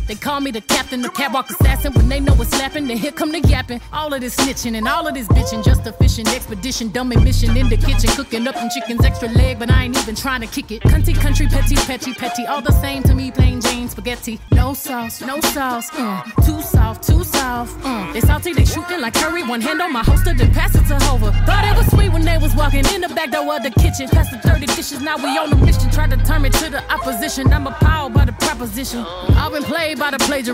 They call me the captain, the catwalk assassin. When they know it's slapping, then here come the yapping. All of this snitching and all of this bitching. Just a fishing expedition, dumb admission in the kitchen. Cooking up them chickens, extra leg, but I ain't even trying to kick it. Cunty, country, petty, petty, petty. All the same to me, plain Jane spaghetti. No sauce, no sauce. Too soft, too soft. They salty, they shooting like curry. One hand on my holster, then pass it to Hova. Thought it was sweet when they was walking in the back door of the kitchen. Past the 30 dishes, now we on a mission. Try to turn me to the opposition. I'm appalled by the proposition. I've been played by the plagiarism.